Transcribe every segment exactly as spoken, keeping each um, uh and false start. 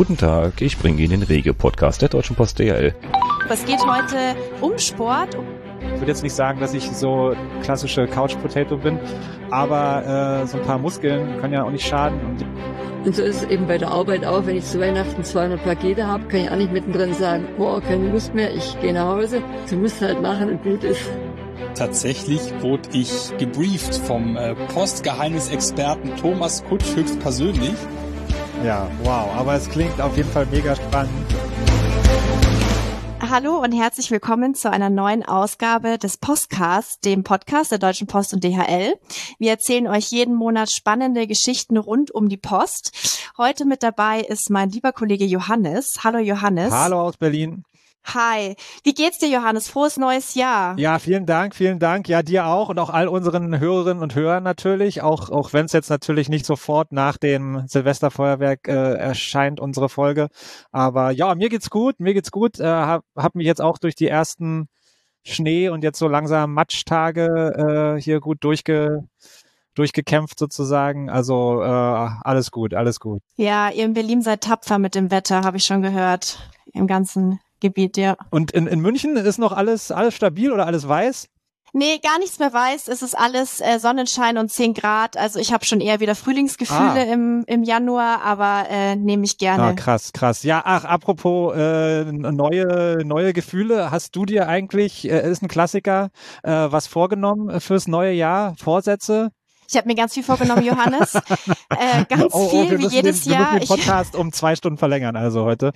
Guten Tag, ich bringe Ihnen den Rege-Podcast der Deutschen Post D H L. Es geht heute um Sport. Ich würde jetzt nicht sagen, dass ich so klassische Couch-Potato bin, aber äh, so ein paar Muskeln können ja auch nicht schaden. Und Und so ist es eben bei der Arbeit auch. Wenn ich zu Weihnachten zweihundert Pakete habe, kann ich auch nicht mittendrin sagen, boah, keine Lust mehr, ich gehe nach Hause. Du musst halt machen und gut ist. Tatsächlich wurde ich gebrieft vom äh, Postgeheimnisexperten Thomas Kutsch höchstpersönlich. ja, wow, aber es klingt auf jeden Fall mega spannend. Hallo und herzlich willkommen zu einer neuen Ausgabe des Postcasts, dem Podcast der Deutschen Post und D H L. Wir erzählen euch jeden Monat spannende Geschichten rund um die Post. Heute mit dabei ist mein lieber Kollege Johannes. Hallo Johannes. Hallo aus Berlin. Hi. Wie geht's dir, Johannes? Frohes neues Jahr. Ja, vielen Dank, vielen Dank. Ja, dir auch und auch all unseren Hörerinnen und Hörern natürlich, auch auch wenn es jetzt natürlich nicht sofort nach dem Silvesterfeuerwerk äh, erscheint, unsere Folge. Aber ja, mir geht's gut, mir geht's gut. Äh, hab, hab mich jetzt auch durch die ersten Schnee und jetzt so langsam Matschtage äh, hier gut durchge durchgekämpft sozusagen. Also äh, alles gut, alles gut. Ja, ihr in Berlin seid tapfer mit dem Wetter, habe ich schon gehört. Im ganzen Gebiet, ja. Und in, in München ist noch alles alles stabil oder alles weiß? Nee, gar nichts mehr weiß. Es ist alles äh, Sonnenschein und zehn Grad. Also ich habe schon eher wieder Frühlingsgefühle Ah. im im Januar, aber äh, nehme ich gerne. Ah, krass, krass. Ja, ach, apropos äh, neue neue Gefühle, hast du dir eigentlich, äh, ist ein Klassiker, äh, was vorgenommen fürs neue Jahr? Vorsätze? Ich habe mir ganz viel vorgenommen, Johannes. äh, ganz oh, oh, viel, wir wie müssen jedes den, wir Jahr. müssen den Ich, Podcast um zwei Stunden verlängern, also heute.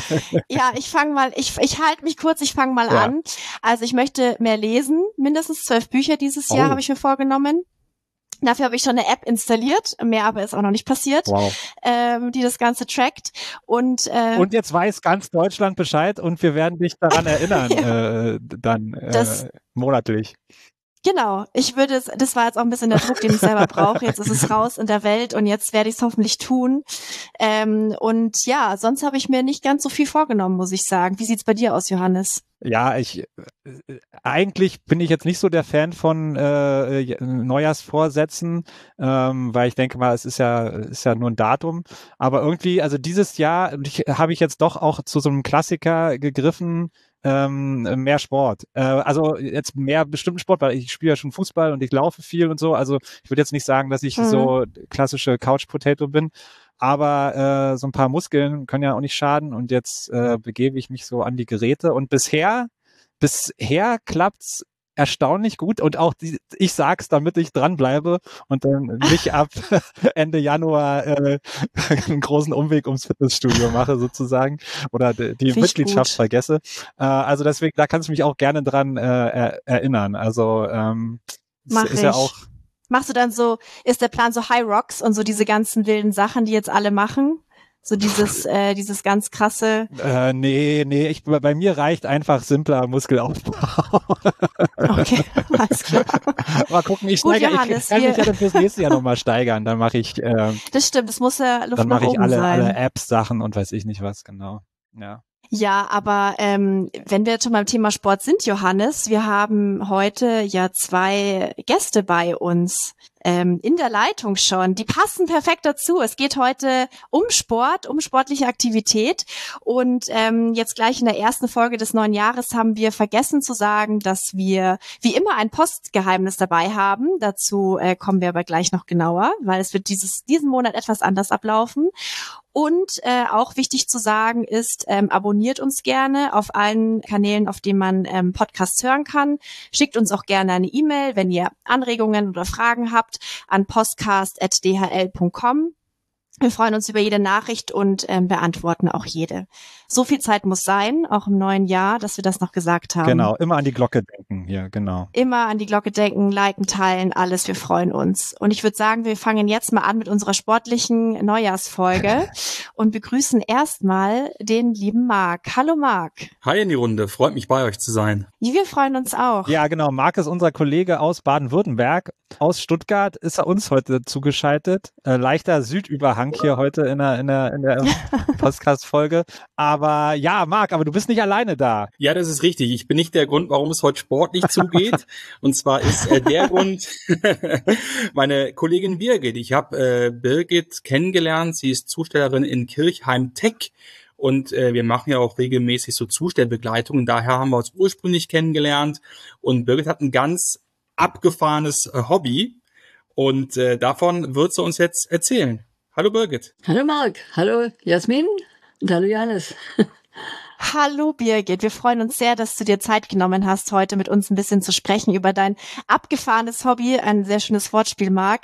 ja, ich fange mal, ich, ich halte mich kurz, ich fange mal Ja. an. Also ich möchte mehr lesen, mindestens zwölf Bücher dieses Jahr Oh. habe ich mir vorgenommen. Dafür habe ich schon eine App installiert, mehr aber ist auch noch nicht passiert, Wow. ähm, die das Ganze trackt. Und, äh, Und jetzt weiß ganz Deutschland Bescheid und wir werden dich daran erinnern, äh, dann äh, Das- monatlich. Genau, ich würde es, das war jetzt auch ein bisschen der Druck, den ich selber brauche. Jetzt ist es raus in der Welt und jetzt werde ich es hoffentlich tun. Ähm, und ja, sonst habe ich mir nicht ganz so viel vorgenommen, muss ich sagen. Wie sieht's bei dir aus, Johannes? Ja, ich äh, eigentlich bin ich jetzt nicht so der Fan von äh, Neujahrsvorsätzen, ähm, weil ich denke mal, es ist ja ist ja nur ein Datum. Aber irgendwie, also dieses Jahr ich, habe ich jetzt doch auch zu so einem Klassiker gegriffen. Ähm, mehr Sport. Äh, also jetzt mehr bestimmten Sport, weil ich spiele ja schon Fußball und ich laufe viel und so. Also ich würde jetzt nicht sagen, dass ich Mhm. so klassische Couch-Potato bin. Aber äh, so ein paar Muskeln können ja auch nicht schaden und jetzt äh, begebe ich mich so an die Geräte und bisher, bisher klappt's erstaunlich gut und auch die, ich sag's, damit ich dranbleibe und dann nicht ab Ende Januar äh, einen großen Umweg ums Fitnessstudio mache sozusagen oder die, die Find ich Mitgliedschaft gut. vergesse. Äh, also deswegen, da kannst du mich auch gerne dran äh, er, erinnern. Also ähm, es Mach ist ja ich. auch Machst du dann so, ist der Plan so High Rocks und so diese ganzen wilden Sachen, die jetzt alle machen? So dieses, äh, dieses ganz krasse, Äh, nee, nee, ich, bei bei mir reicht einfach simpler Muskelaufbau. okay, alles klar. Mal gucken, ich Gut, steigere, Johannes, ich kann mich wir- ja dann fürs nächste Jahr nochmal steigern. Dann mache ich, äh, Das stimmt, es muss ja Luft dann nach mache ich oben alle, sein. alle Apps-Sachen und weiß ich nicht was, genau. Ja. Ja, aber ähm, wenn wir jetzt schon beim Thema Sport sind, Johannes, wir haben heute ja zwei Gäste bei uns ähm, in der Leitung schon. Die passen perfekt dazu. Es geht heute um Sport, um sportliche Aktivität. Und ähm, jetzt gleich in der ersten Folge des neuen Jahres haben wir vergessen zu sagen, dass wir wie immer ein Postgeheimnis dabei haben. Dazu äh, kommen wir aber gleich noch genauer, weil es wird dieses diesen Monat etwas anders ablaufen. Und äh, auch wichtig zu sagen ist, ähm, abonniert uns gerne auf allen Kanälen, auf denen man ähm, Podcasts hören kann. Schickt uns auch gerne eine E-Mail, wenn ihr Anregungen oder Fragen habt, an postcast at d h l punkt com. Wir freuen uns über jede Nachricht und ähm, beantworten auch jede. So viel Zeit muss sein, auch im neuen Jahr, dass wir das noch gesagt haben. Genau, immer an die Glocke denken hier, genau. Immer an die Glocke denken, liken, teilen, alles, wir freuen uns. Und ich würde sagen, wir fangen jetzt mal an mit unserer sportlichen Neujahrsfolge und begrüßen erstmal den lieben Marc. Hallo Marc. Hi in die Runde, freut mich bei euch zu sein. Wir freuen uns auch. Ja, genau, Marc ist unser Kollege aus Baden-Württemberg. Aus Stuttgart ist er uns heute zugeschaltet. Äh, leichter Südüberhang Dank hier heute in der, in der, in der Podcast-Folge. Aber ja, Marc, aber du bist nicht alleine da. Ja, das ist richtig. Ich bin nicht der Grund, warum es heute sportlich zugeht. Und zwar ist äh, der Grund meine Kollegin Birgit. Ich habe äh, Birgit kennengelernt. Sie ist Zustellerin in Kirchheim Tech. Und äh, wir machen ja auch regelmäßig so Zustellbegleitungen. Daher haben wir uns ursprünglich kennengelernt. Und Birgit hat ein ganz abgefahrenes äh, Hobby. Und äh, davon wird sie uns jetzt erzählen. Hallo Birgit. Hallo Marc, hallo Jasmin und hallo Johannes. Hallo Birgit, wir freuen uns sehr, dass du dir Zeit genommen hast, heute mit uns ein bisschen zu sprechen über dein abgefahrenes Hobby. Ein sehr schönes Wortspiel, Marc.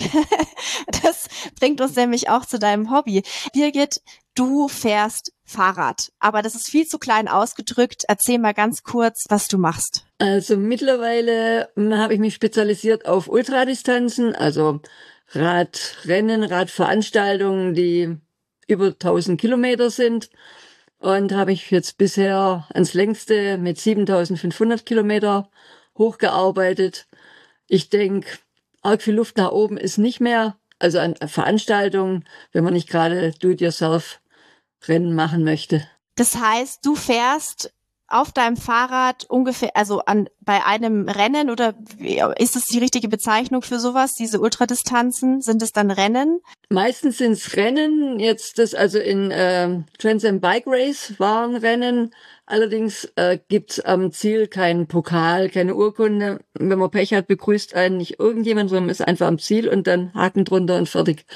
Das bringt uns nämlich auch zu deinem Hobby. Birgit, du fährst Fahrrad, aber das ist viel zu klein ausgedrückt. Erzähl mal ganz kurz, was du machst. Also mittlerweile habe ich mich spezialisiert auf Ultradistanzen, also Radrennen, Radveranstaltungen, die über tausend Kilometer sind. Und habe ich jetzt bisher ans längste mit siebentausendfünfhundert Kilometer hochgearbeitet. Ich denke, arg viel Luft nach oben ist nicht mehr. Also an Veranstaltungen, wenn man nicht gerade Do-it-yourself-Rennen machen möchte. Das heißt, du fährst auf deinem Fahrrad ungefähr, also an bei einem Rennen, oder ist das die richtige Bezeichnung für sowas, diese Ultradistanzen? Sind es dann Rennen? Meistens sind es Rennen. Jetzt das also in äh, Trans Am Bike Race waren Rennen. Allerdings äh, gibt's am Ziel keinen Pokal, keine Urkunde. Wenn man Pech hat, begrüßt einen nicht irgendjemand, sondern ist einfach am Ziel und dann Haken drunter und fertig.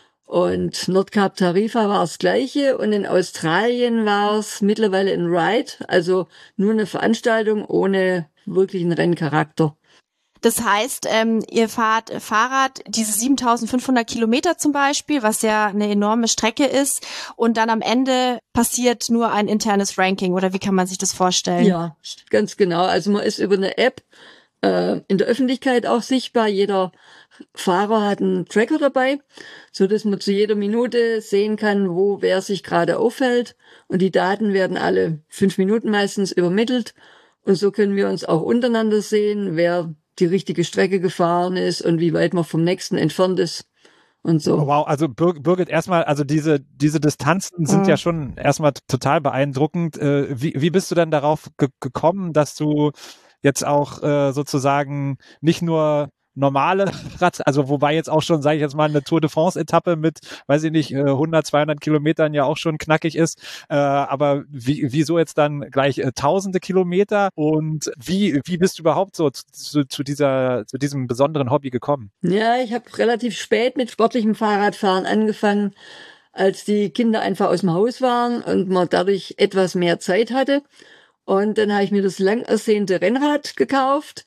Und Nordkap Tarifa war das Gleiche und in Australien war es mittlerweile ein Ride, also nur eine Veranstaltung ohne wirklichen Renncharakter. Das heißt, ähm, ihr fahrt Fahrrad, diese siebentausendfünfhundert Kilometer zum Beispiel, was ja eine enorme Strecke ist, und dann am Ende passiert nur ein internes Ranking, oder wie kann man sich das vorstellen? Ja, ganz genau. Also man ist über eine App äh, in der Öffentlichkeit auch sichtbar. Jeder Fahrer hat einen Tracker dabei, so dass man zu jeder Minute sehen kann, wo wer sich gerade aufhält. Und die Daten werden alle fünf Minuten meistens übermittelt. Und so können wir uns auch untereinander sehen, wer die richtige Strecke gefahren ist und wie weit man vom nächsten entfernt ist und so. Oh, wow, also Bir- Birgit, erstmal, also diese diese Distanzen sind Mhm. ja schon erstmal t- total beeindruckend. Äh, wie, wie bist du denn darauf ge- gekommen, dass du jetzt auch äh, sozusagen nicht nur normale Rad, also wobei jetzt auch schon, sage ich jetzt mal, eine Tour de France-Etappe mit, weiß ich nicht, äh, hundert, zweihundert Kilometern ja auch schon knackig ist, äh, aber wie, wieso jetzt dann gleich äh, tausende Kilometer, und wie wie bist du überhaupt so zu, zu dieser zu diesem besonderen Hobby gekommen? Ja, ich habe relativ spät mit sportlichem Fahrradfahren angefangen, als die Kinder einfach aus dem Haus waren und man dadurch etwas mehr Zeit hatte. Und dann habe ich mir das lang ersehnte Rennrad gekauft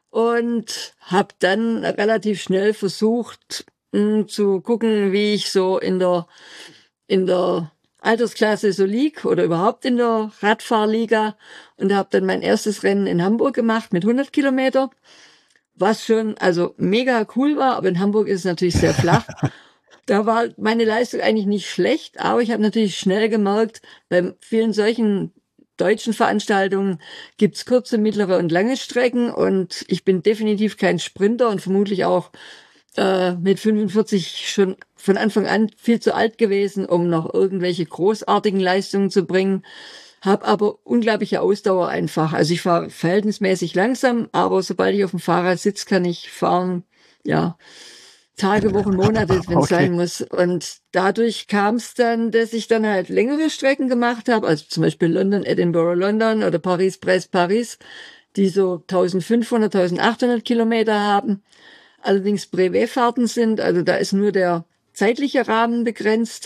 und habe dann relativ schnell versucht mh, zu gucken, wie ich so in der in der Altersklasse so lieg oder überhaupt in der Radfahrliga, und habe dann mein erstes Rennen in Hamburg gemacht mit hundert Kilometer, was schon also mega cool war, aber in Hamburg ist es natürlich sehr flach. Da war meine Leistung eigentlich nicht schlecht, aber ich habe natürlich schnell gemerkt, bei vielen solchen deutschen Veranstaltungen gibt's kurze, mittlere und lange Strecken, und ich bin definitiv kein Sprinter und vermutlich auch äh, mit fünfundvierzig schon von Anfang an viel zu alt gewesen, um noch irgendwelche großartigen Leistungen zu bringen. Hab aber unglaubliche Ausdauer einfach. Also ich fahre verhältnismäßig langsam, aber sobald ich auf dem Fahrrad sitze, kann ich fahren, ja, Tage, Wochen, Monate, wenn es Okay. sein muss. Und dadurch kam es dann, dass ich dann halt längere Strecken gemacht habe, also zum Beispiel London, Edinburgh, London oder Paris, Brest, Paris, die so eintausendfünfhundert, eintausendachthundert Kilometer haben. Allerdings Brevetfahrten sind, also da ist nur der zeitliche Rahmen begrenzt.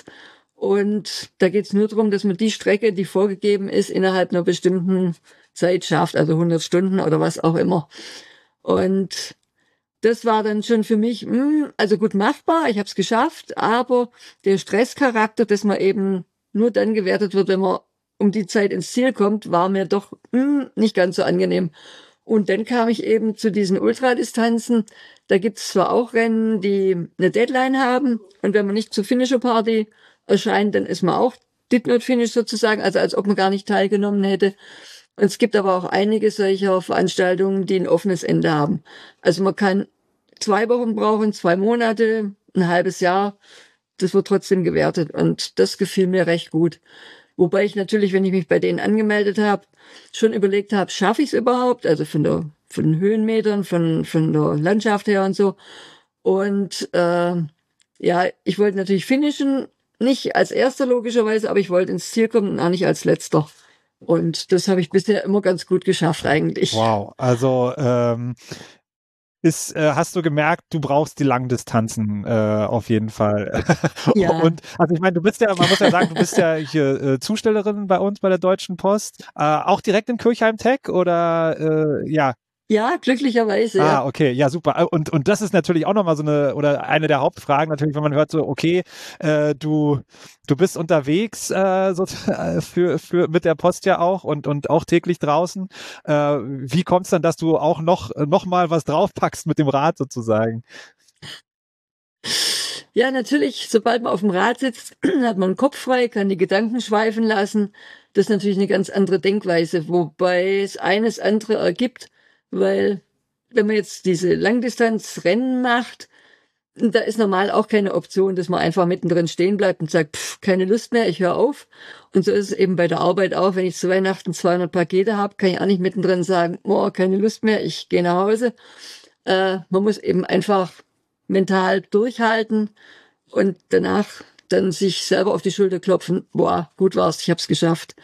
Und da geht es nur darum, dass man die Strecke, die vorgegeben ist, innerhalb einer bestimmten Zeit schafft, also hundert Stunden oder was auch immer. Und das war dann schon für mich, mh, also gut machbar, ich habe es geschafft, aber der Stresscharakter, dass man eben nur dann gewertet wird, wenn man um die Zeit ins Ziel kommt, war mir doch mh, nicht ganz so angenehm. Und dann kam ich eben zu diesen Ultradistanzen. Da gibt es zwar auch Rennen, die eine Deadline haben, und wenn man nicht zur Finisher Party erscheint, dann ist man auch did not finish sozusagen, also als ob man gar nicht teilgenommen hätte. Und es gibt aber auch einige solcher Veranstaltungen, die ein offenes Ende haben. Also man kann zwei Wochen brauchen, zwei Monate, ein halbes Jahr. das wird trotzdem gewertet und das gefiel mir recht gut. Wobei ich natürlich, wenn ich mich bei denen angemeldet habe, schon überlegt habe, schaffe ich es überhaupt? Also von der von den Höhenmetern, von von der Landschaft her und so. Und äh, ja, ich wollte natürlich finishen, nicht als Erster logischerweise, aber ich wollte ins Ziel kommen und auch nicht als Letzter. Und das habe ich bisher immer ganz gut geschafft eigentlich. Wow, also ähm, ist, äh, hast du gemerkt, du brauchst die Langdistanzen äh, auf jeden Fall. Ja. Und also ich meine, du bist ja, man muss ja sagen, du bist ja hier äh, Zustellerin bei uns bei der Deutschen Post, äh, auch direkt in Kirchheim-Tech oder äh, ja. Ja, glücklicherweise. Ah, ja. okay, ja, super. Und und das ist natürlich auch nochmal so eine, oder eine der Hauptfragen natürlich, wenn man hört so, okay, äh, du du bist unterwegs äh, so, äh, für für mit der Post ja auch und und auch täglich draußen. Äh, wie kommt's dann, dass du auch noch noch mal was draufpackst mit dem Rad sozusagen? Ja, natürlich, sobald man auf dem Rad sitzt, hat man den Kopf frei, kann die Gedanken schweifen lassen. Das ist natürlich eine ganz andere Denkweise, wobei es eines andere ergibt, weil wenn man jetzt diese Langdistanzrennen macht, da ist normal auch keine Option, dass man einfach mittendrin stehen bleibt und sagt, pff, keine Lust mehr, ich höre auf. Und so ist es eben bei der Arbeit auch. Wenn ich zu Weihnachten zweihundert Pakete habe, kann ich auch nicht mittendrin sagen, oh, keine Lust mehr, ich gehe nach Hause. Äh, man muss eben einfach mental durchhalten und danach dann sich selber auf die Schulter klopfen, boah, gut war's, ich hab's geschafft.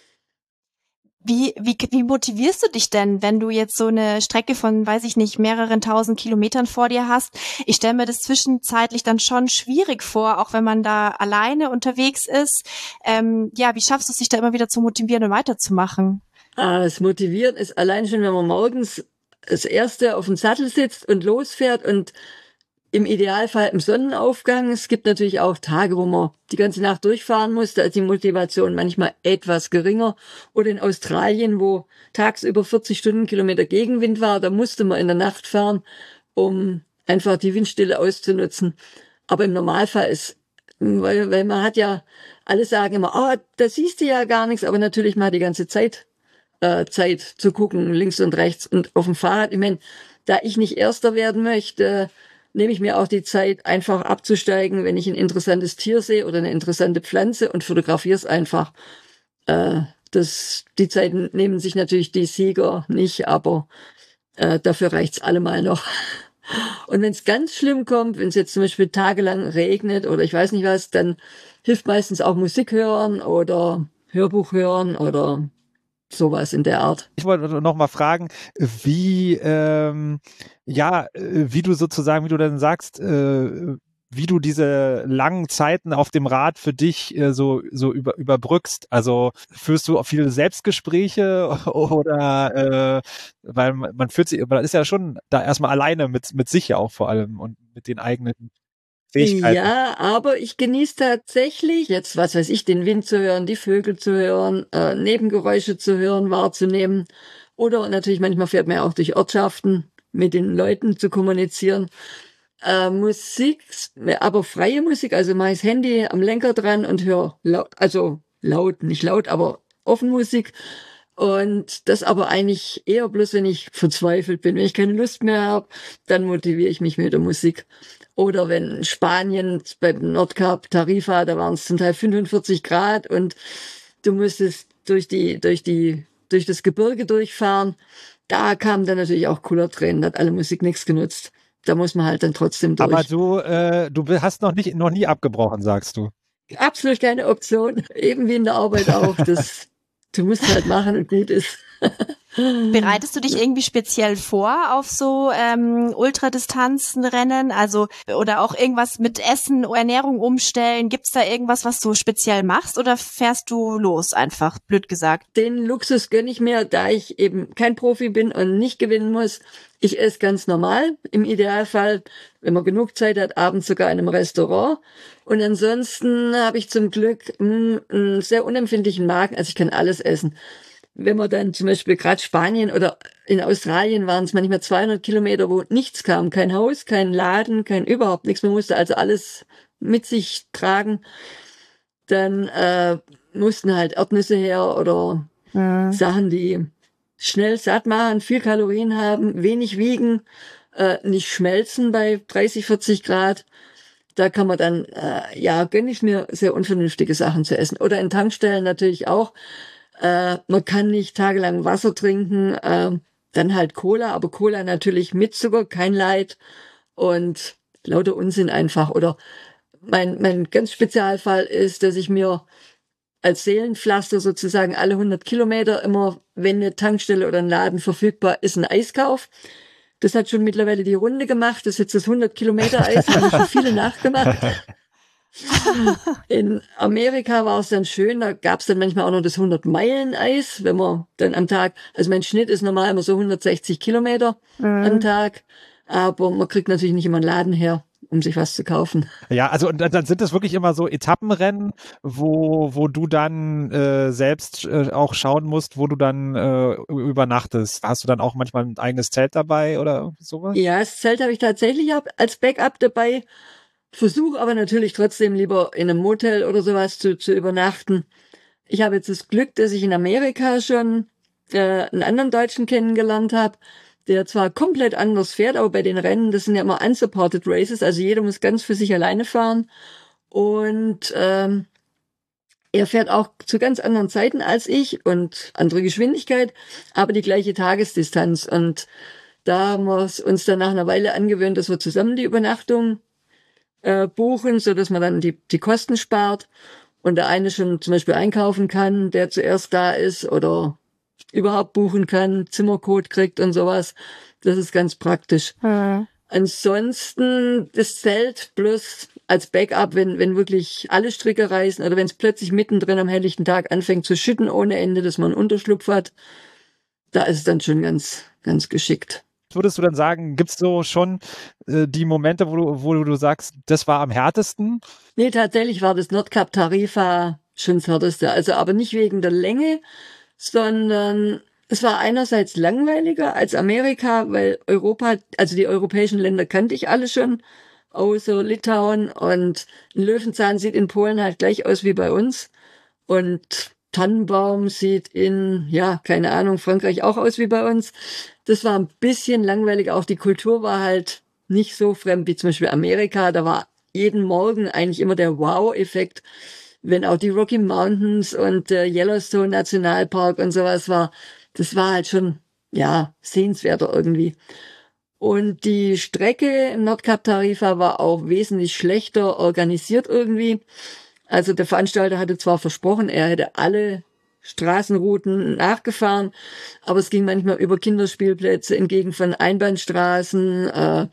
Wie, wie, wie motivierst du dich denn, wenn du jetzt so eine Strecke von, weiß ich nicht, mehreren tausend Kilometern vor dir hast? Ich stelle mir das zwischenzeitlich dann schon schwierig vor, auch wenn man da alleine unterwegs ist. Ähm, ja, wie schaffst du es, sich da immer wieder zu motivieren und weiterzumachen? Ah, das Motivieren ist allein schon, wenn man morgens das Erste auf dem Sattel sitzt und losfährt und im Idealfall im Sonnenaufgang. Es gibt natürlich auch Tage, wo man die ganze Nacht durchfahren muss. Da ist die Motivation manchmal etwas geringer. Oder in Australien, wo tagsüber vierzig Stundenkilometer Gegenwind war, da musste man in der Nacht fahren, um einfach die Windstille auszunutzen. Aber im Normalfall ist, weil, weil man hat ja, alle sagen immer, oh, da siehst du ja gar nichts, aber natürlich mal die ganze Zeit äh, Zeit zu gucken, links und rechts. Und auf dem Fahrrad, ich meine, da ich nicht Erster werden möchte, nehme ich mir auch die Zeit, einfach abzusteigen, wenn ich ein interessantes Tier sehe oder eine interessante Pflanze und fotografiere es einfach. Äh, das, die Zeiten nehmen sich natürlich die Sieger nicht, aber äh, dafür reicht's allemal noch. Und wenn es ganz schlimm kommt, wenn es jetzt zum Beispiel tagelang regnet oder ich weiß nicht was, dann hilft meistens auch Musik hören oder Hörbuch hören oder sowas in der Art. Ich wollte noch mal fragen, wie ähm, ja, wie du sozusagen, wie du dann sagst, äh, wie du diese langen Zeiten auf dem Rad für dich äh, so so über, überbrückst. Also führst du viele Selbstgespräche oder äh, weil man, man fühlt sich, man ist ja schon da erstmal alleine mit mit sich ja auch vor allem und mit den eigenen Fähigkeiten. Ja, aber ich genieße tatsächlich jetzt, was weiß ich, den Wind zu hören, die Vögel zu hören, äh, Nebengeräusche zu hören, wahrzunehmen. Oder natürlich manchmal fährt man ja auch durch Ortschaften, mit den Leuten zu kommunizieren. Äh, Musik, aber freie Musik, also mache ich das Handy am Lenker dran und höre laut, also laut, nicht laut, aber offen Musik. Und das aber eigentlich eher bloß, wenn ich verzweifelt bin. Wenn ich keine Lust mehr habe, dann motiviere ich mich mit der Musik. Oder wenn Spanien beim Nordkap Tarifa, da waren es zum Teil fünfundvierzig Grad und du musstest durch die, durch die, durch das Gebirge durchfahren. Da kam dann natürlich auch Kullertränen, da hat alle Musik nichts genutzt. Da muss man halt dann trotzdem durch. Aber du, äh, du hast noch nicht, noch nie abgebrochen, sagst du. Absolut keine Option. Eben wie in der Arbeit auch. Das, du musst halt machen und gut ist. Bereitest du dich irgendwie speziell vor auf so ähm, Ultradistanzenrennen? Also oder auch irgendwas mit Essen, Ernährung umstellen? Gibt's da irgendwas, was du speziell machst oder fährst du los einfach, blöd gesagt? Den Luxus gönne ich mir, da ich eben kein Profi bin und nicht gewinnen muss. Ich esse ganz normal, im Idealfall, wenn man genug Zeit hat, abends sogar in einem Restaurant. Und ansonsten habe ich zum Glück mh, einen sehr unempfindlichen Magen, also ich kann alles essen. Wenn man dann zum Beispiel gerade Spanien oder in Australien waren es manchmal zweihundert Kilometer, wo nichts kam, kein Haus, kein Laden, kein überhaupt nichts. Man musste also alles mit sich tragen. Dann äh, mussten halt Erdnüsse her oder mhm. Sachen, die schnell satt machen, viel Kalorien haben, wenig wiegen, äh, nicht schmelzen bei dreißig, vierzig Grad. Da kann man dann, äh, ja, gönne ich mir sehr unvernünftige Sachen zu essen. Oder in Tankstellen natürlich auch. Äh, man kann nicht tagelang Wasser trinken, äh, dann halt Cola, aber Cola natürlich mit Zucker, kein Light und lauter Unsinn einfach. Oder mein, mein ganz Spezialfall ist, dass ich mir als Seelenpflaster sozusagen alle hundert Kilometer immer, wenn eine Tankstelle oder ein Laden verfügbar ist, ein Eis kauf. Das hat schon mittlerweile die Runde gemacht. Das ist jetzt das hundert Kilometer Eis, haben schon viele nachgemacht. In Amerika war es dann schön, da gab es dann manchmal auch noch das hundert Meilen Eis, wenn man dann am Tag, also mein Schnitt ist normal immer so hundertsechzig Kilometer mhm. am Tag, aber man kriegt natürlich nicht immer einen Laden her, um sich was zu kaufen. Ja, also und dann sind es wirklich immer so Etappenrennen, wo wo du dann äh, selbst äh, auch schauen musst, wo du dann äh, übernachtest. Hast du dann auch manchmal ein eigenes Zelt dabei oder sowas? Ja, das Zelt habe ich tatsächlich als Backup dabei. Versuche aber natürlich trotzdem lieber in einem Motel oder sowas zu, zu übernachten. Ich habe jetzt das Glück, dass ich in Amerika schon äh, einen anderen Deutschen kennengelernt habe, der zwar komplett anders fährt, aber bei den Rennen, das sind ja immer unsupported races, also jeder muss ganz für sich alleine fahren. Und ähm, er fährt auch zu ganz anderen Zeiten als ich und andere Geschwindigkeit, aber die gleiche Tagesdistanz. Und da haben wir uns dann nach einer Weile angewöhnt, dass wir zusammen die Übernachtung äh, buchen, so dass man dann die, die Kosten spart und der eine schon zum Beispiel einkaufen kann, der zuerst da ist oder überhaupt buchen kann, Zimmercode kriegt und sowas. Das ist ganz praktisch. Mhm. Ansonsten das Zelt bloß als Backup, wenn wenn wirklich alle Stricke reißen oder wenn es plötzlich mittendrin am helllichten Tag anfängt zu schütten ohne Ende, dass man einen Unterschlupf hat, da ist es dann schon ganz ganz geschickt. Würdest du dann sagen, gibt's so schon äh, die Momente, wo du, wo du sagst, das war am härtesten? Nee, tatsächlich war das Nordkap Tarifa schon das härteste. Also aber nicht wegen der Länge, sondern es war einerseits langweiliger als Amerika, weil Europa, also die europäischen Länder kannte ich alle schon, außer Litauen, und ein Löwenzahn sieht in Polen halt gleich aus wie bei uns und Tannenbaum sieht in, ja, keine Ahnung, Frankreich auch aus wie bei uns. Das war ein bisschen langweilig. Auch die Kultur war halt nicht so fremd wie zum Beispiel Amerika. Da war jeden Morgen eigentlich immer der Wow-Effekt, wenn auch die Rocky Mountains und der Yellowstone Nationalpark und sowas war. Das war halt schon, ja, sehenswerter irgendwie. Und die Strecke im Nordkap Tarifa war auch wesentlich schlechter organisiert irgendwie. Also der Veranstalter hatte zwar versprochen, er hätte alle Straßenrouten nachgefahren, aber es ging manchmal über Kinderspielplätze entgegen von Einbahnstraßen, äh,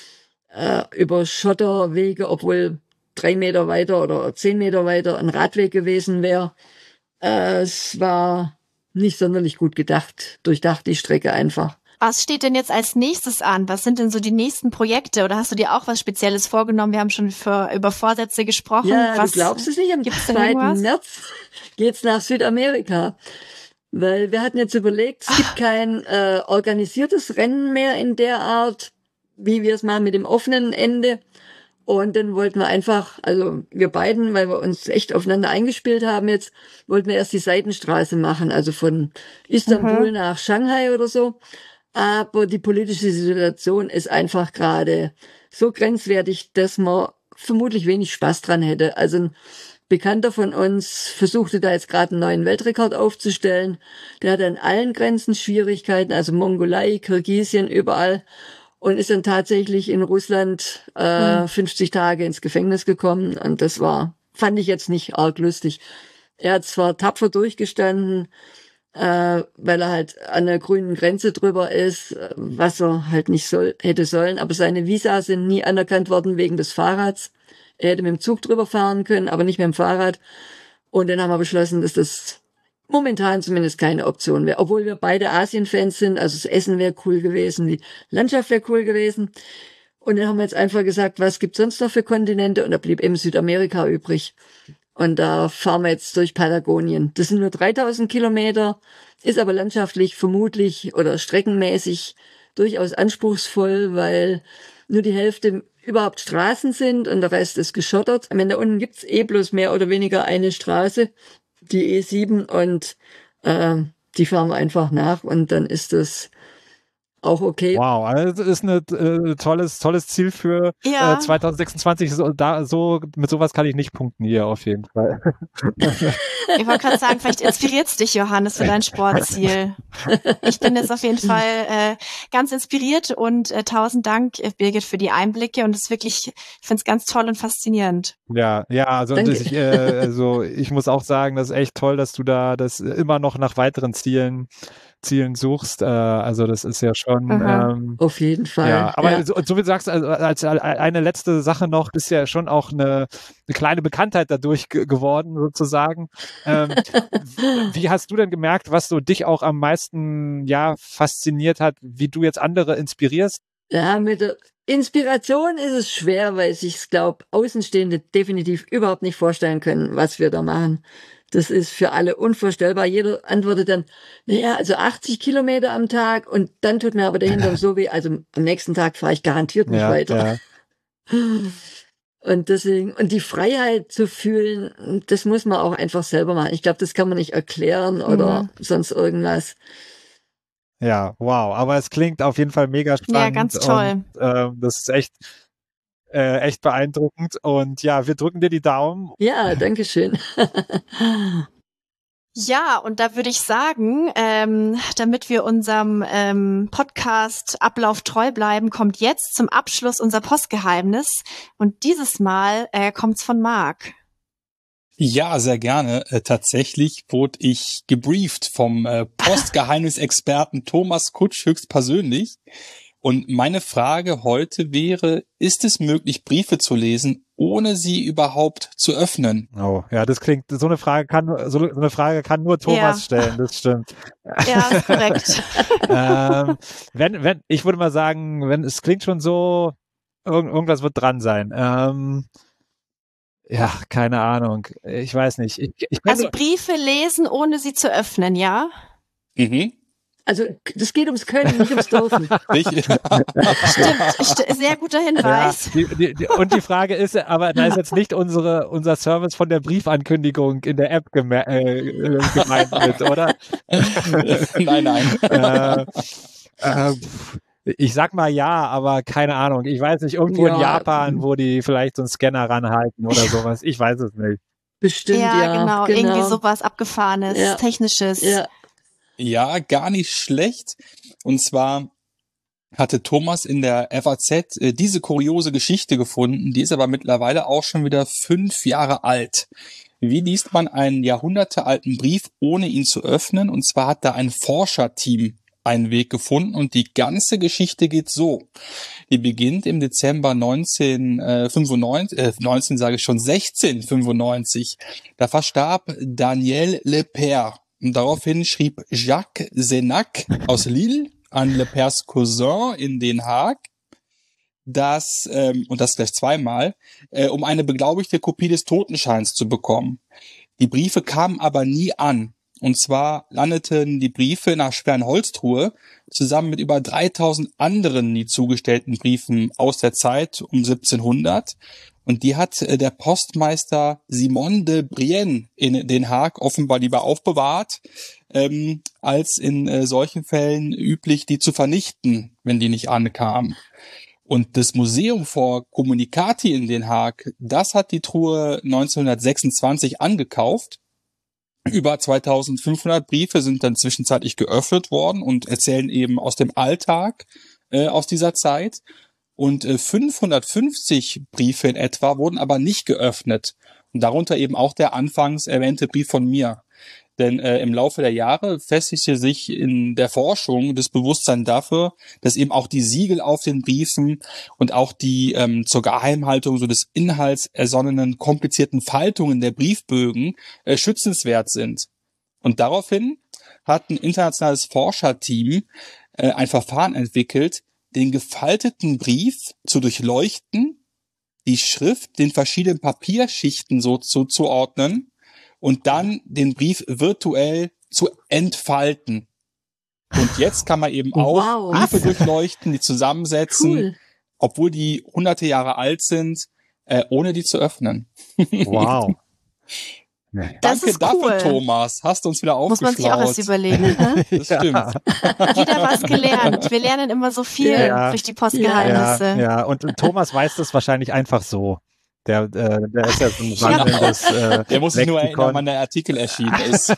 äh, über Schotterwege, obwohl drei Meter weiter oder zehn Meter weiter ein Radweg gewesen wäre. Äh, es war nicht sonderlich gut gedacht, durchdacht die Strecke einfach. Was steht denn jetzt als nächstes an? Was sind denn so die nächsten Projekte? Oder hast du dir auch was Spezielles vorgenommen? Wir haben schon für, über Vorsätze gesprochen. Ja, was, du glaubst es nicht, am zweiten März geht's nach Südamerika. Weil wir hatten jetzt überlegt, es gibt kein äh, organisiertes Rennen mehr in der Art, wie wir es machen mit dem offenen Ende. Und dann wollten wir einfach, also wir beiden, weil wir uns echt aufeinander eingespielt haben jetzt, wollten wir erst die Seitenstraße machen, also von Istanbul mhm. nach Shanghai oder so. Aber die politische Situation ist einfach gerade so grenzwertig, dass man vermutlich wenig Spaß dran hätte. Also ein Bekannter von uns versuchte da jetzt gerade einen neuen Weltrekord aufzustellen. Der hatte an allen Grenzen Schwierigkeiten, also Mongolei, Kirgisien, überall. Und ist dann tatsächlich in Russland äh, mhm. fünfzig Tage ins Gefängnis gekommen. Und das war, fand ich jetzt nicht arg lustig. Er hat zwar tapfer durchgestanden, äh, weil er halt an der grünen Grenze drüber ist, was er halt nicht soll, hätte sollen. Aber seine Visa sind nie anerkannt worden wegen des Fahrrads. Er hätte mit dem Zug drüber fahren können, aber nicht mit dem Fahrrad. Und dann haben wir beschlossen, dass das momentan zumindest keine Option wäre. Obwohl wir beide Asien-Fans sind, also das Essen wäre cool gewesen, die Landschaft wäre cool gewesen. Und dann haben wir jetzt einfach gesagt, was gibt's sonst noch für Kontinente? Und da blieb eben Südamerika übrig. Und da fahren wir jetzt durch Patagonien. Das sind nur dreitausend Kilometer, ist aber landschaftlich vermutlich oder streckenmäßig durchaus anspruchsvoll, weil nur die Hälfte überhaupt Straßen sind und der Rest ist geschottert. Ich meine, da unten gibt's eh bloß mehr oder weniger eine Straße, die E sieben, und äh, die fahren wir einfach nach und dann ist das auch okay. Wow, also das ist ein äh, tolles, tolles Ziel für Ja. äh, zwanzig sechsundzwanzig. So, da, so, mit sowas kann ich nicht punkten hier auf jeden Fall. Ich wollte gerade sagen, vielleicht inspiriert's dich, Johannes, für dein Sportziel. Ich bin jetzt auf jeden Fall äh, ganz inspiriert und äh, tausend Dank, äh, Birgit, für die Einblicke und es ist wirklich, ich finde es ganz toll und faszinierend. Ja, ja, also, Danke. das, ich, äh, also ich muss auch sagen, das ist echt toll, dass du da das immer noch nach weiteren Zielen Zielen suchst. Äh, also das ist ja schon Aha. ähm, Auf jeden Fall. ja, aber ja. so, so wie du sagst, also als eine letzte Sache noch, bist ja schon auch eine, eine kleine Bekanntheit dadurch ge- geworden, sozusagen. Ähm, wie hast du denn gemerkt, was so dich auch am meisten ja fasziniert hat, wie du jetzt andere inspirierst? Ja, mit der Inspiration ist es schwer, weil sich, glaube Außenstehende definitiv überhaupt nicht vorstellen können, was wir da machen. Das ist für alle unvorstellbar. Jeder antwortet dann, naja, also achtzig Kilometer am Tag und dann tut mir aber der Hintern so weh. Also am nächsten Tag fahre ich garantiert nicht Ja, weiter. ja. Und deswegen, und die Freiheit zu fühlen, das muss man auch einfach selber machen. Ich glaube, das kann man nicht erklären oder Mhm. sonst irgendwas. Ja, wow. Aber es klingt auf jeden Fall mega spannend. Ja, ganz toll. Und, ähm, das ist echt, äh, echt beeindruckend. Und ja, wir drücken dir die Daumen. Ja, danke schön. Ja, und da würde ich sagen, ähm, damit wir unserem ähm, Podcast-Ablauf treu bleiben, kommt jetzt zum Abschluss unser Postgeheimnis. Und dieses Mal äh, kommt's von Marc. Ja, sehr gerne. Äh, tatsächlich wurde ich gebrieft vom äh, Postgeheimnisexperten Thomas Kutsch höchstpersönlich. Und meine Frage heute wäre, ist es möglich, Briefe zu lesen, ohne sie überhaupt zu öffnen? Oh, ja, das klingt, so eine Frage kann, nur- so eine Frage kann nur Thomas Ja. stellen, das stimmt. Ja, ist korrekt. ähm, wenn, wenn, ich würde mal sagen, wenn, es klingt schon so, irgend, irgendwas wird dran sein. Ähm, ja, keine Ahnung. Ich weiß nicht. Ich, ich kann Also nur- Briefe lesen, ohne sie zu öffnen, ja? Mhm. Also, das geht ums Können, nicht ums Dürfen. Richtig? Stimmt, st sehr guter ja, Hinweis. die, die, die, und die Frage ist, aber da ist jetzt nicht unsere, unser Service von der Briefankündigung in der App geme äh, gemeint mit, oder? nein, nein. äh, äh, ich sag mal ja, aber keine Ahnung. Ich weiß nicht, irgendwo in Ja. Japan, wo die vielleicht so einen Scanner ranhalten oder sowas. Ich weiß es nicht. Bestimmt, Ja, ja. genau, irgendwie sowas Abgefahrenes, Ja. Technisches. Ja. Ja, gar nicht schlecht. Und zwar hatte Thomas in der F A Z äh, diese kuriose Geschichte gefunden. Die ist aber mittlerweile auch schon wieder fünf Jahre alt. Wie liest man einen jahrhundertealten Brief, ohne ihn zu öffnen? Und zwar hat da ein Forscherteam einen Weg gefunden und die ganze Geschichte geht so. Die beginnt im Dezember neunzehnhundertfünfundneunzig, äh, neunzehn sage ich schon, sechzehnhundertfünfundneunzig. Da verstarb Daniel Lepère. Und daraufhin schrieb Jacques Sénac aus Lille an Lepers Cousin in Den Haag, dass, ähm, und das gleich zweimal, äh, um eine beglaubigte Kopie des Totenscheins zu bekommen. Die Briefe kamen aber nie an. Und zwar landeten die Briefe in einer schweren Holztruhe zusammen mit über dreitausend anderen nie zugestellten Briefen aus der Zeit um siebzehnhundert. Und die hat äh, der Postmeister Simon de Brienne in Den Haag offenbar lieber aufbewahrt, ähm, als in äh, solchen Fällen üblich, die zu vernichten, wenn die nicht ankamen. Und das Museum for Communicati in Den Haag, das hat die Truhe neunzehnhundertsechsundzwanzig angekauft. Über zweitausendfünfhundert Briefe sind dann zwischenzeitlich geöffnet worden und erzählen eben aus dem Alltag äh, aus dieser Zeit. Und äh, fünfhundertfünfzig Briefe in etwa wurden aber nicht geöffnet. Und darunter eben auch der anfangs erwähnte Brief von mir. Denn äh, im Laufe der Jahre festigte sich in der Forschung das Bewusstsein dafür, dass eben auch die Siegel auf den Briefen und auch die ähm, zur Geheimhaltung so des Inhalts ersonnenen komplizierten Faltungen der Briefbögen äh, schützenswert sind. Und daraufhin hat ein internationales Forscherteam äh, ein Verfahren entwickelt, den gefalteten Brief zu durchleuchten, die Schrift den verschiedenen Papierschichten so zuzuordnen und dann den Brief virtuell zu entfalten. Und jetzt kann man eben auch Wow. Briefe durchleuchten, die zusammensetzen, Cool. obwohl die hunderte Jahre alt sind, äh, ohne die zu öffnen. Wow. Das Danke ist dafür, cool. Thomas. Hast uns wieder Muss man sich auch erst aufgeschlaut. überlegen. Ne? Das Ja. stimmt. Wieder was gelernt. Wir lernen immer so viel Ja. durch die Postgeheimnisse. Ja, ja. Und, und Thomas weiß das wahrscheinlich einfach so. Der, äh, der ist ja so ein hab- wandelndes äh, Der muss sich nur erinnern, Lexikon. wann der Artikel erschienen ist.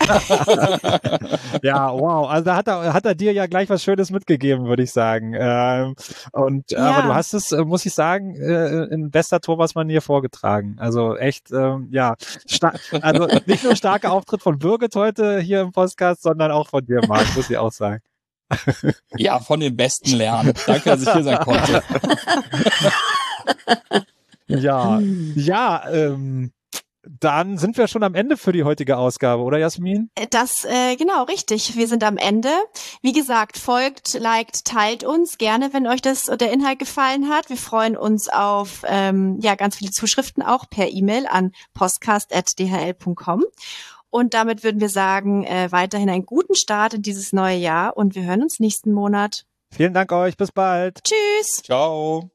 Ja, wow. Also da hat er, hat er dir ja gleich was Schönes mitgegeben, würde ich sagen. Ähm, und Ja. aber du hast es, äh, muss ich sagen, äh, in bester Thomas-Manier vorgetragen. Also echt, ähm, ja, sta- also nicht nur starker Auftritt von Birgit heute hier im Podcast, sondern auch von dir, Marc, muss ich auch sagen. Ja, von den Besten lernen. Danke, dass ich hier sein konnte. Ja, ja, ähm, dann sind wir schon am Ende für die heutige Ausgabe, oder Jasmin? Das, äh, genau, richtig. Wir sind am Ende. Wie gesagt, folgt, liked, teilt uns gerne, wenn euch das der Inhalt gefallen hat. Wir freuen uns auf ähm, ja ganz viele Zuschriften auch per E-Mail an postcast at d h l punkt com. Und damit würden wir sagen, äh, weiterhin einen guten Start in dieses neue Jahr und wir hören uns nächsten Monat. Vielen Dank euch, bis bald. Tschüss! Ciao.